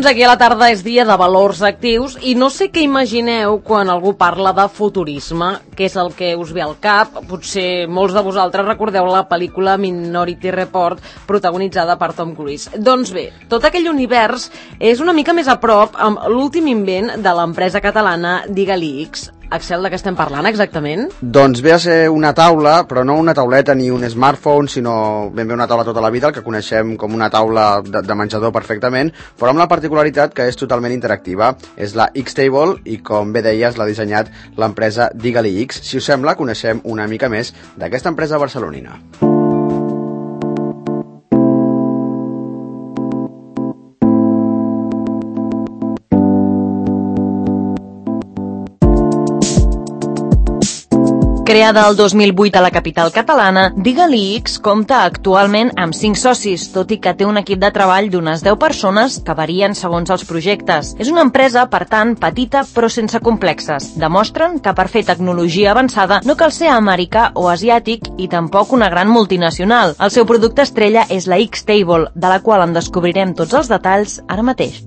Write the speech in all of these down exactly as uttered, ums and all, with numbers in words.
aquí a la tarda és dia de valors actius i no sé què imagineu quan algú parla de futurisme, què és el que us ve al cap. Potser molts de vosaltres recordeu la pel·lícula Minority Report, protagonitzada per Tom Cruise. Doncs bé, tot aquell univers és una mica més a prop amb l'últim invent de l'empresa catalana Digalix. Axel, de què estem parlant exactament? Doncs ve a ser una taula, però no una tauleta ni un smartphone, sinó ben bé una taula tota la vida, el que coneixem com una taula de, de menjador perfectament, però amb la particularitat que és totalment interactiva. És la X-Table i, com bé deies, l'ha dissenyat l'empresa Digalix. Si us sembla, coneixem una mica més d'aquesta empresa barcelonina. Creada el dos mil vuit a la capital catalana, Digalix compta actualment amb cinc socis, tot i que té un equip de treball d'unes deu persones que varien segons els projectes. És una empresa, per tant, petita però sense complexes. Demostren que per fer tecnologia avançada no cal ser americà o asiàtic i tampoc una gran multinacional. El seu producte estrella és la X-Table, de la qual en descobrirem tots els detalls ara mateix.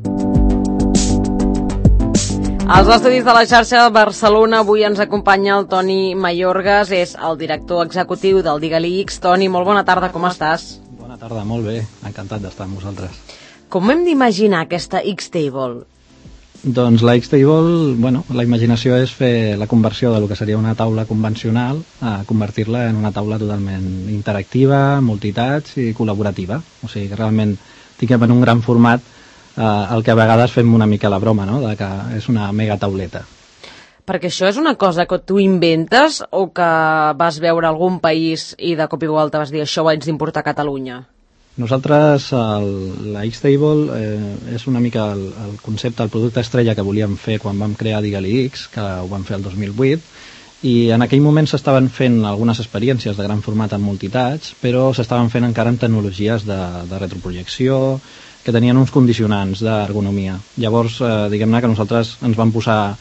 Als estudis de la xarxa de Barcelona avui ens acompanya el Toni Mayorgas, és el director executiu del Digalix. Toni, molt bona tarda, com estàs? Bona tarda, molt bé, encantat d'estar amb vosaltres. Com hem d'imaginar aquesta X-Table? Doncs la X-Table, bueno, la imaginació és fer la conversió de lo que seria una taula convencional a convertir-la en una taula totalment interactiva, multitouch i col·laborativa. O sigui que realment tinguem en un gran format Uh, el que a vegades fem una mica la broma, no?, de que és una mega tauleta. Perquè això és una cosa que tu inventes o que vas veure algun país i de cop i volta vas dir això ho haig d'importar a Catalunya? Nosaltres, el, la X-Table eh, és una mica el, el concepte, el producte estrella que volíem fer quan vam crear Digalix, que ho vam fer el dos mil vuit, i en aquell moment s'estaven fent algunes experiències de gran format en multitouch, però s'estaven fent encara amb tecnologies de, de retroprojecció, que tenien uns condicionants d'ergonomia. Llavors, eh, diguem-ne que nosaltres ens vam posar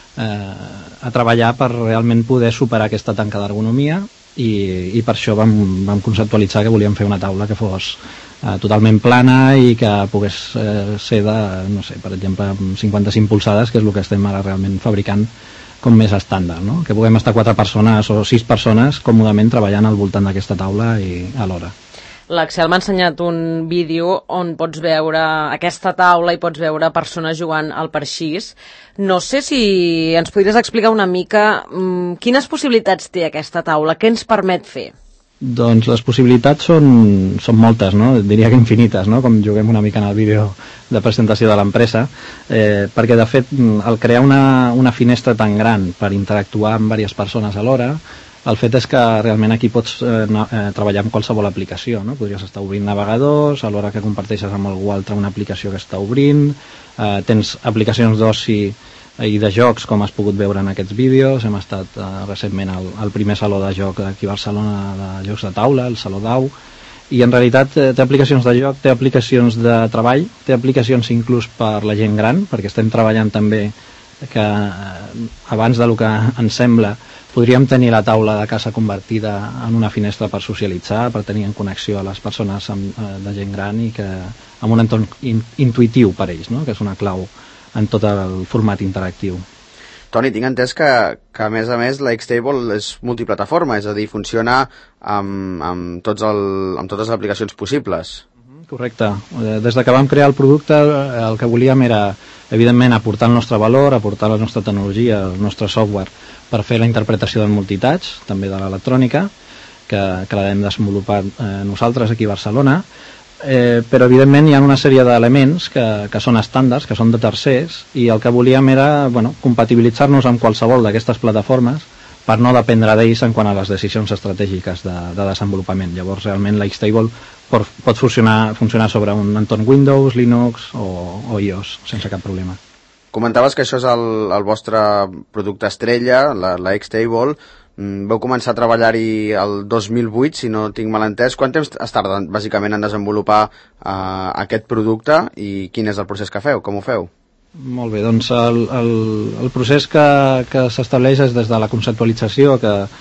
eh, a treballar per realment poder superar aquesta tanca d'ergonomia i, i per això vam, vam conceptualitzar que volíem fer una taula que fos eh, totalment plana i que pogués eh, ser de, no sé, per exemple, cinquanta-cinc polzades, que és el que estem ara realment fabricant com més estàndard, no? Que puguem estar quatre persones o sis persones còmodament treballant al voltant d'aquesta taula i alhora. L'Axel m'ha ensenyat un vídeo on pots veure aquesta taula i pots veure persones jugant al parxís. No sé si ens podries explicar una mica mmm, quines possibilitats té aquesta taula, què ens permet fer? Doncs les possibilitats són, són moltes, no? Diria que infinites, no? Com juguem una mica en el vídeo de presentació de l'empresa, eh, perquè de fet el crear una, una finestra tan gran per interactuar amb diverses persones alhora, el fet és que realment aquí pots eh, eh, treballar amb qualsevol aplicació, no? Podries estar obrint navegadors, a l'hora que comparteixes amb algú altre una aplicació que està obrint, eh, tens aplicacions d'oci i de jocs, com has pogut veure en aquests vídeos. Hem estat eh, recentment al, al primer saló de joc aquí a Barcelona de jocs de taula, el Saló Dau, i en realitat eh, té aplicacions de joc, té aplicacions de treball, té aplicacions inclús per la gent gran, perquè estem treballant també que eh, abans del que ens sembla podríem tenir la taula de casa convertida en una finestra per socialitzar, per tenir en connexió a les persones amb, eh, de gent gran i que amb un entorn in, intuitiu per ells, no? Que és una clau en tot el format interactiu. Toni, tinc entès que, que a més a més la X-Table és multiplataforma, és a dir, funciona amb, amb, tots el, amb totes les aplicacions possibles. Correcte. Des de que vam crear el producte el que volíem era, evidentment, aportar el nostre valor, aportar la nostra tecnologia, el nostre software per fer la interpretació del multitouch, també de l'electrònica, que, que l'hem desenvolupat eh, nosaltres aquí a Barcelona, eh, però evidentment hi ha una sèrie d'elements que, que són estàndards, que són de tercers, i el que volíem era, bueno, compatibilitzar-nos amb qualsevol d'aquestes plataformes per no dependre d'ells en quant a les decisions estratègiques de, de desenvolupament. Llavors, realment, la X-Table pot, pot funcionar, funcionar sobre un entorn Windows, Linux o, o iOS, sense cap problema. Comentaves que això és el, el vostre producte estrella, la, la X-Table. Mm, vau començar a treballar-hi el dos mil vuit, si no tinc mal entès. Quant temps es tarda, bàsicament, en desenvolupar uh, aquest producte i quin és el procés que feu? Com ho feu? Molt bé, doncs el, el, el procés que, que s'estableix és des de la conceptualització, que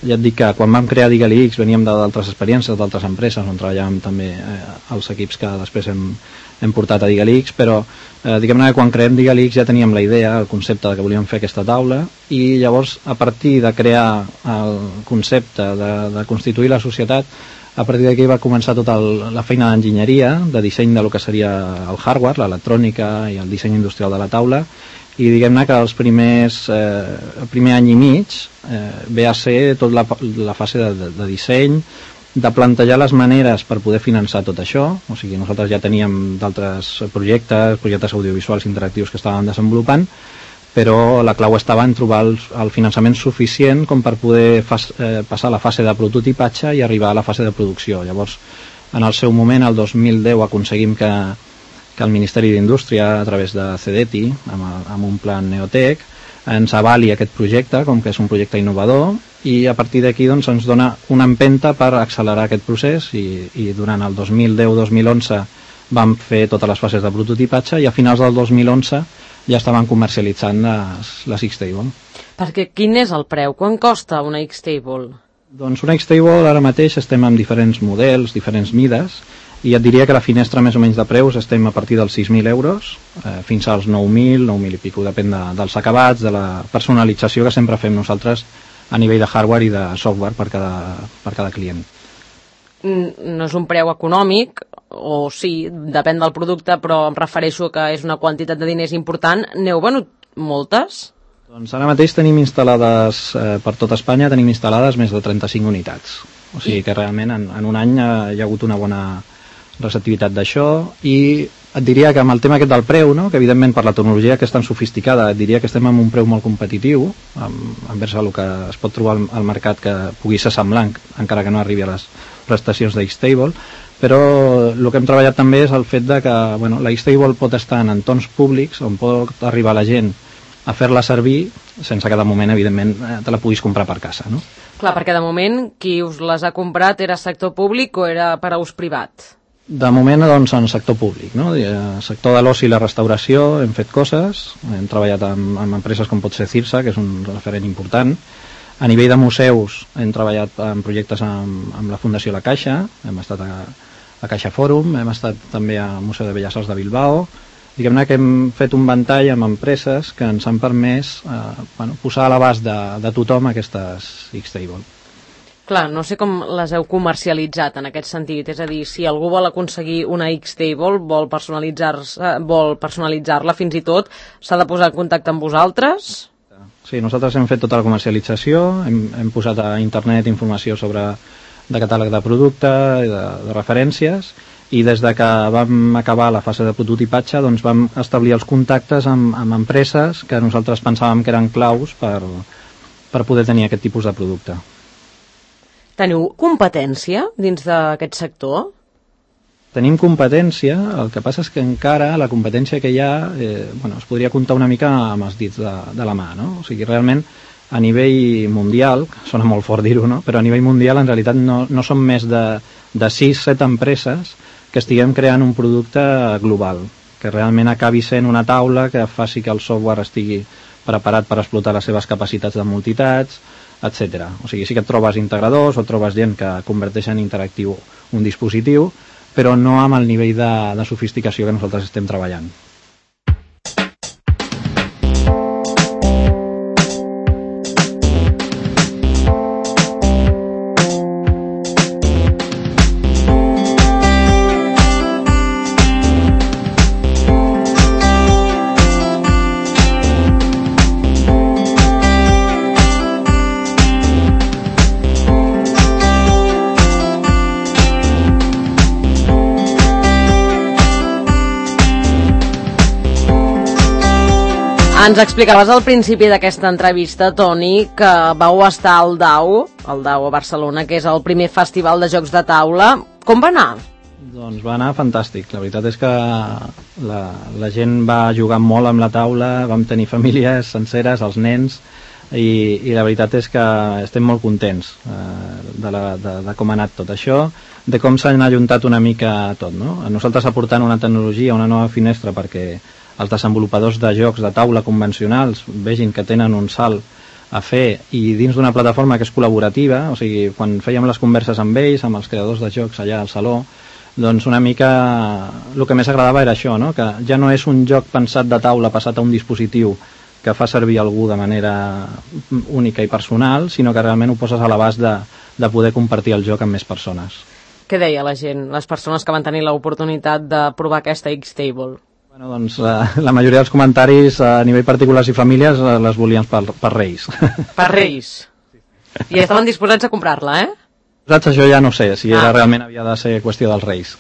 ja et dic que quan vam crear DigaliX veníem d'altres experiències, d'altres empreses on treballàvem també eh, els equips que després hem, hem portat a DigaliX, però eh, diguem-ne que quan creem DigaliX ja teníem la idea, el concepte de que volíem fer aquesta taula, i llavors a partir de crear el concepte de, de constituir la societat, a partir d'aquí va començar tota el, la feina d'enginyeria, de disseny de lo que seria el hardware, l'electrònica i el disseny industrial de la taula, i diguem-ne que els primers eh, el primer any i mig eh, ve a ser tota la, la fase de, de, de disseny, de plantejar les maneres per poder finançar tot això. O sigui, nosaltres ja teníem d'altres projectes, projectes audiovisuals interactius que estàvem desenvolupant, però la clau estava en trobar el, el finançament suficient com per poder fas, eh, passar la fase de prototipatge i arribar a la fase de producció. Llavors, en el seu moment, el dos mil deu, aconseguim que que el Ministeri d'Indústria, a través de CEDETI, amb, amb un plan Neotec, ens avali aquest projecte, com que és un projecte innovador, i a partir d'aquí doncs, ens dona una empenta per accelerar aquest procés, i, i durant el dos mil deu dos mil onze vam fer totes les fases de prototipatge, i a finals del dos mil onze ja estaven comercialitzant les, les X-Table. Perquè quin és el preu? Quan costa una X-Table? Doncs una X-Table ara mateix estem amb diferents models, diferents mides, i et diria que la finestra més o menys de preus estem a partir dels sis mil euros eh, fins als nou mil, nou mil i pico, depèn de, dels acabats, de la personalització que sempre fem nosaltres a nivell de hardware i de software per cada, per cada client. No és un preu econòmic, o sí, depèn del producte, però em refereixo que és una quantitat de diners important. N'heu venut moltes? Doncs ara mateix tenim instal·lades, eh, per tot Espanya, tenim instal·lades més de trenta-cinc unitats. O sigui que realment en, en un any eh, hi ha hagut una bona receptivitat d'això, i et diria que amb el tema aquest del preu, no? Que evidentment per la tecnologia que és tan sofisticada, et diria que estem amb un preu molt competitiu amb, envers el que es pot trobar al, al mercat que pugui ser semblant, encara que no arribi a les prestacions de X-Table, però el que hem treballat també és el fet de que bueno, la X-Table pot estar en entorns públics on pot arribar la gent a fer-la servir sense que de moment, evidentment, te la puguis comprar per casa, no? Clar, perquè de moment qui us les ha comprat era sector públic o era per a ús privat? De moment, doncs, en sector públic, no? El sector de l'oci i la restauració hem fet coses, hem treballat amb, amb empreses com pot ser Cirsa, que és un referent important. A nivell de museus hem treballat en projectes amb, amb la Fundació La Caixa, hem estat a, a Caixa Fòrum, hem estat també al Museu de Belles Arts de Bilbao. Diguem-ne que hem fet un ventall amb empreses que ens han permès eh, bueno, posar a l'abast de, de tothom aquestes X-Table. Clar, no sé com les heu comercialitzat en aquest sentit, és a dir, si algú vol aconseguir una X-Table, vol personalitzar-se, vol personalitzar-la fins i tot, s'ha de posar en contacte amb vosaltres? Sí, nosaltres hem fet tota la comercialització, hem, hem posat a internet informació sobre de catàleg de producte, de, de referències, i des de que vam acabar la fase de prototipatge doncs vam establir els contactes amb, amb empreses que nosaltres pensàvem que eren claus per, per poder tenir aquest tipus de producte. Teniu competència dins d'aquest sector? Tenim competència, el que passa és que encara la competència que hi ha eh, bueno, es podria comptar una mica amb els dits de, de la mà, no? O sigui, realment a nivell mundial, sona molt fort dir-ho, no? Però a nivell mundial en realitat no, no són més de, de sis set empreses que estiguem creant un producte global, que realment acabi sent una taula que faci que el software estigui preparat per explotar les seves capacitats de multitats, etcètera. O sigui, sí que et trobes integradors o trobes gent que converteix en interactiu un dispositiu, però no amb el nivell de, de sofisticació que nosaltres estem treballant. Ens explicaves al principi d'aquesta entrevista, Toni, que vau estar al D A O, al D A O a Barcelona, que és el primer festival de jocs de taula. Com va anar? Doncs va anar fantàstic. La veritat és que la, la gent va jugar molt amb la taula, vam tenir famílies senceres, els nens, i, i la veritat és que estem molt contents eh, de, la, de, de com ha anat tot això, de com s'ha ajuntat una mica tot, no? Nosaltres aportant una tecnologia, una nova finestra perquè els desenvolupadors de jocs de taula convencionals vegin que tenen un salt a fer, i dins d'una plataforma que és col·laborativa, o sigui, quan fèiem les converses amb ells, amb els creadors de jocs allà al saló, doncs una mica el que més agradava era això, no? Que ja no és un joc pensat de taula passat a un dispositiu que fa servir algú de manera única i personal, sinó que realment ho poses a l'abast de, de poder compartir el joc amb més persones. Què deia la gent, les persones que van tenir l'oportunitat de provar aquesta X-Table? Bueno, doncs la, la majoria dels comentaris a nivell particulars i famílies les volien per, per Reis. Per Reis? I estaven disposats a comprar-la, eh? Saps, això ja no sé, si era ah. realment havia de ser qüestió dels Reis.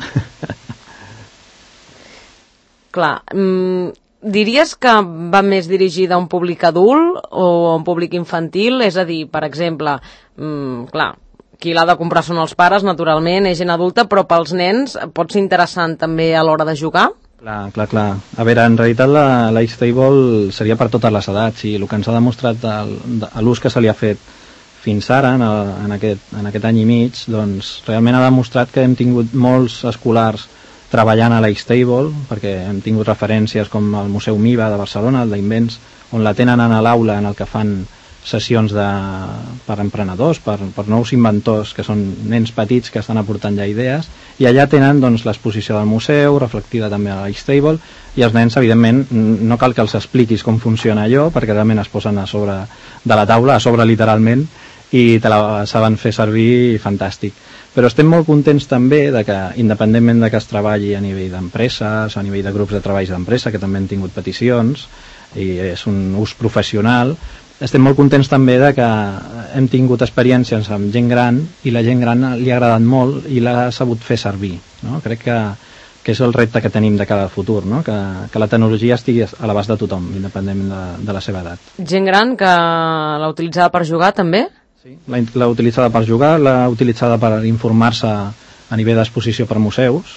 Clar, mmm, diries que va més dirigida a un públic adult o a un públic infantil? És a dir, per exemple, mmm, clar, qui l'ha de comprar són els pares, naturalment, és gent adulta, però pels nens pot ser interessant també a l'hora de jugar? Clar, clar, clar. A veure, en realitat la, la X-Table seria per totes les edats i el que ens ha demostrat l'ús que se li ha fet fins ara, en, el, en, aquest, en aquest any i mig, doncs realment ha demostrat que hem tingut molts escolars treballant a la X-Table, perquè hem tingut referències com el Museu MIBA de Barcelona, el d'Invents, on la tenen a l'aula en el que fan sessions de, per emprenedors, per, per nous inventors, que són nens petits que estan aportant ja idees, i allà tenen doncs, l'exposició del museu, reflectida també a la X-Table, i els nens, evidentment, no cal que els expliquis com funciona allò, perquè realment es posen a sobre de la taula, a sobre literalment, i te la saben fer servir fantàstic. Però estem molt contents també de que, independentment de que es treballi a nivell d'empreses, a nivell de grups de treballs d'empresa, que també han tingut peticions, i és un ús professional, estem molt contents també de que hem tingut experiències amb gent gran i la gent gran li ha agradat molt i l'ha sabut fer servir, no? Crec que, que és el repte que tenim de cada futur, no? que, que la tecnologia estigui a l'abast de tothom, independentment de, de la seva edat. Gent gran que l'ha utilitzada per jugar també? Sí, l'ha utilitzada per jugar, l'ha utilitzada per informar-se a nivell d'exposició per museus,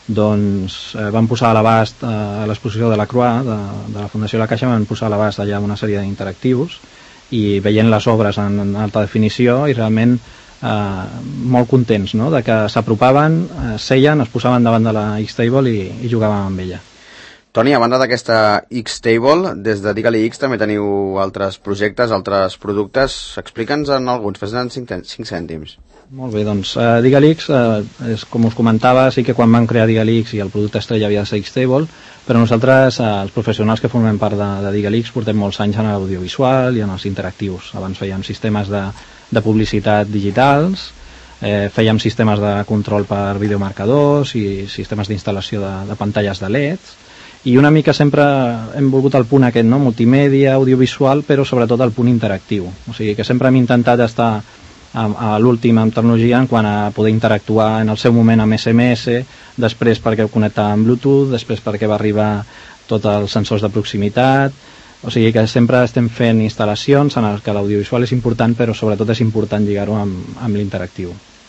doncs eh, van posar a l'abast eh, a l'exposició de la Croix, de, de la Fundació La Caixa, van posar a l'abast allà una sèrie d'interactius i veient les obres en, en alta definició i realment eh, molt contents, no? De que s'apropaven, eh, seien, es posaven davant de la X-Table i, i jugaven amb ella. Toni, a banda d'aquesta X-Table, des de Digue-li X també teniu altres projectes, altres productes. Explica'ns en alguns, fes-ne cinc cèntims. Molt bé, doncs uh, Digue-li X, uh, és, com us comentava, sí que quan van crear Digue-li X i el producte estrella havia de ser X-Table, però nosaltres, uh, els professionals que formem part de, de Digue-li X, portem molts anys en l'audiovisual i en els interactius. Abans fèiem sistemes de, de publicitat digitals, eh, fèiem sistemes de control per videomarcadors i sistemes d'instal·lació de, de pantalles de L E Ds, i una mica sempre hem volgut el punt aquest, no? Multimèdia, audiovisual, però sobretot el punt interactiu. O sigui que sempre hem intentat estar a, a l'últim en tecnologia en quant a poder interactuar en el seu moment amb S M S, després perquè ho connectava amb Bluetooth, després perquè va arribar tots els sensors de proximitat. O sigui que sempre estem fent instal·lacions en què l'audiovisual és important, però sobretot és important lligar-ho amb, amb l'interactiu.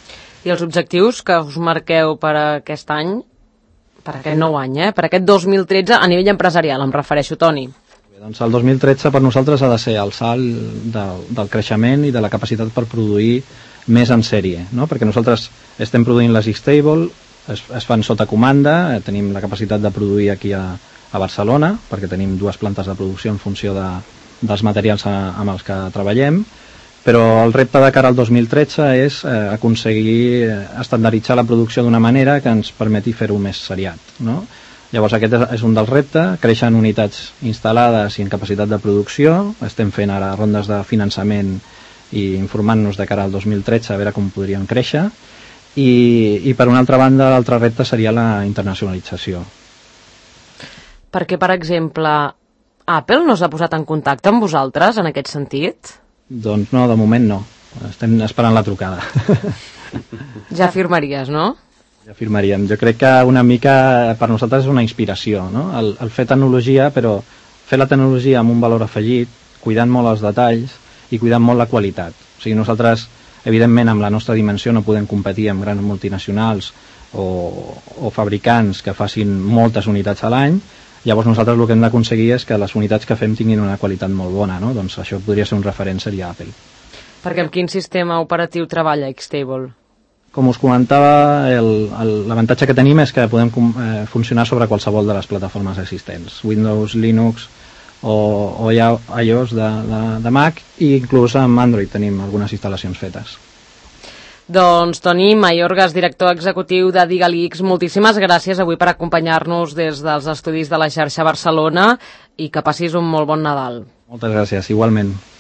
I els objectius que us marqueu per aquest any? Per aquest nou any, eh? Per aquest dos mil tretze, a nivell empresarial, em refereixo, Toni. Bé, doncs el dos mil tretze per nosaltres ha de ser el salt del, del creixement i de la capacitat per produir més en sèrie, no? Perquè nosaltres estem produint les X-Table, es, es fan sota comanda, eh, tenim la capacitat de produir aquí a, a Barcelona, perquè tenim dues plantes de producció en funció de, dels materials a, amb els que treballem, però el repte de cara al dos mil tretze és eh, aconseguir estandarditzar la producció d'una manera que ens permeti fer-ho més seriat, no? Llavors aquest és, és un dels reptes, creixen unitats instal·lades i en capacitat de producció, estem fent ara rondes de finançament i informant-nos de cara al dos mil tretze a veure com podrien créixer, i, i per una altra banda l'altre repte seria la internacionalització. Perquè, per exemple, Apple no s'ha posat en contacte amb vosaltres en aquest sentit? Doncs no, de moment no. Estem esperant la trucada. Ja firmaries, no? Ja firmaríem. Jo crec que una mica per nosaltres és una inspiració, no? El, el fer tecnologia, però fer la tecnologia amb un valor afegit, cuidant molt els detalls i cuidant molt la qualitat. O sigui, nosaltres, evidentment, amb la nostra dimensió no podem competir amb grans multinacionals o, o fabricants que facin moltes unitats a l'any. Llavors nosaltres el que hem d'aconseguir és que les unitats que fem tinguin una qualitat molt bona, no? Doncs això podria ser un referent, seria Apple. Perquè amb quin sistema operatiu treballa X-Table? Com us comentava, l'avantatge que tenim és que podem eh, funcionar sobre qualsevol de les plataformes existents. Windows, Linux o, o hi ha iOS de, de, de Mac, i inclús amb Android tenim algunes instal·lacions fetes. Doncs Toni Mayorgas, director executiu de Digalix, moltíssimes gràcies avui per acompanyar-nos des dels estudis de la xarxa Barcelona i que passis un molt bon Nadal. Moltes gràcies, igualment.